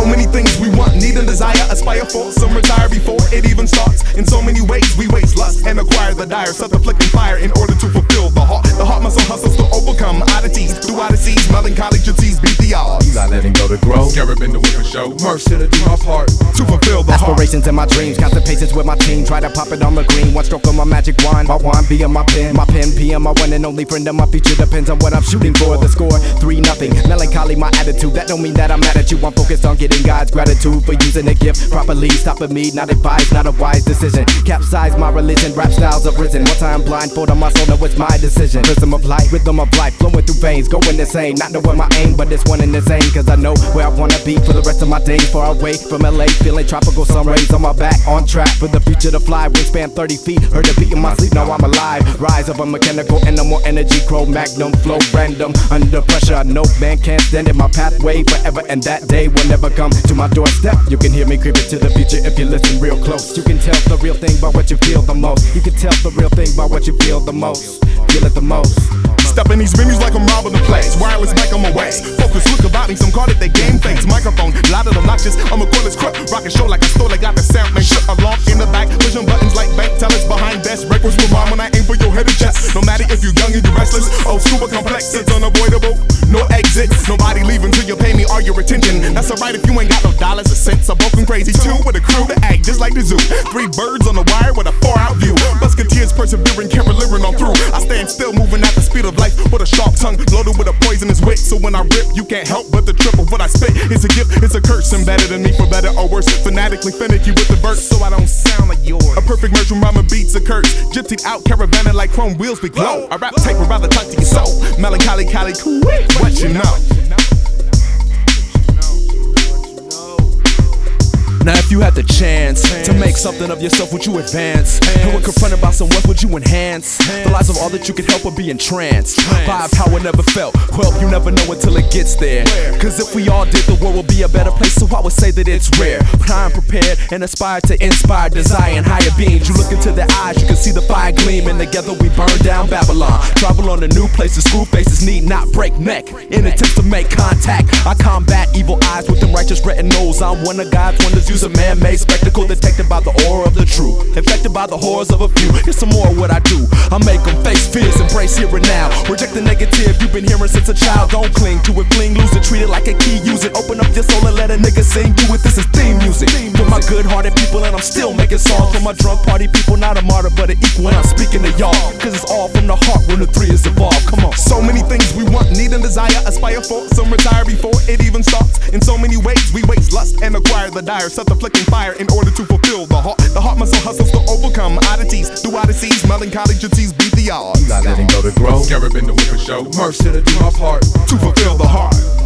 So many things we want, need and desire, aspire for. Some retire before it even starts. In so many ways we waste lust and acquire the dire, self-afflicting fire in order to fulfill the heart. The heart muscle hustles to overcome oddities. Through odysseys, melancholy disease beat the odds. Not letting go to grow. Scarab in the whip and show. Mercy to do my part. To fulfill the heart. Aspirations and my dreams, constipations with my team. Try to pop it on the green. One stroke of my magic wand. My wand being my pen being my one and only friend. And my future depends on what I'm shooting for. The score 3-0. Melancholy my attitude. That don't mean that I'm mad at you. I'm focused on getting God's gratitude for using the gift properly. Stopping me, not advised, not a wise decision. Capsize my religion, rap styles have risen. Once I'm blindfold on my soul, now it's my decision. Rhythm of life, rhythm of life, flowing through veins, going insane. Not knowing my aim, but it's one and the same. Cause I know where I wanna be for the rest of my days. Far away from LA, feeling tropical sun rays on my back. On track for the future to fly, wingspan 30 feet. Heard the beat in my sleep, now I'm alive. Rise of a mechanical animal, energy, crow, magnum, flow, random. Under pressure, no man can't stand in my pathway forever. And that day will never come to my doorstep. You can hear me creeping to the future if you listen real close. You can tell the real thing by what you feel the most. You can tell the real thing by what you feel the most. Feel it the most. Step in these venues like I'm robbing the place. Wireless back on my way. Focus, look about me, some call it they game face. Microphone, loud and obnoxious, I'm a cordless crook. Rockin' show like I stole, I got the sound, man. Shut alarm in the back, pushing buttons like bank tellers behind desk. Breakers with mom when I aim for your head and chest. No matter if you're young and you're restless, oh, super complex, it's unavoidable. No exit, nobody leaving till you pay me all your attention. That's alright if you ain't got no dollars or cents. I'm broken crazy too, with a crew to act just like the zoo. 3 birds on the wire with a 4-out view. Musketeers persevering, caroling on through. I stand still, moving at the speed of life with a sharp tongue loaded with a poisonous wit. So when I rip, you can't help but the trip of what I spit. It's a gift, it's a curse, embedded in me for better or worse. Fanatically finicky with the verse, so I don't sound like yours. A perfect merge from rhyming beats a curse. Gypsied out, caravanning like chrome wheels we glow. I rap tape, would rather talk to your soul. Melancholy, Cali, cool, what you know. Now if you had the chance to make something of yourself, would you advance? And when confronted by someone, would you enhance the lives of all that you could help or be entranced by a power never felt? Well, you never know until it gets there. Cause if we all did, the world would be a better place. So I would say that it's rare, but I'm prepared and aspired to inspire desire and higher beings. You look into their eyes, you can see the fire gleam, and together we burn down Babylon. Travel on to new places, screw faces need not break neck in attempts to make contact. I combat evil eyes with them righteous retinos. I'm one of God's wonders. Use a man-made spectacle detected by the aura of the true, infected by the horrors of a few. Here's some more of what I do. I make them face fears, embrace here and now. Reject the negative you've been hearing since a child. Don't cling to it, fling, lose it, treat it like a key. Use it, open up your soul and let a nigga sing you it. This is theme music for my good-hearted people, and I'm still making songs for my drunk party people. Not a martyr, but an equal when I'm speaking to y'all. Cause it's all from the heart when the 3 is involved. Come on. So many things we want, need and desire, aspire for. Some retire before it even starts. In so many ways we waste lust and acquire the dire, self-afflicting fire in order to fulfill the heart. The heart muscle hustles to overcome oddities. Through odysseys, melancholy gypsies beat the odds. Not letting go to grow. Scarab in the whip and show. Mercy to do my part. To fulfill the heart.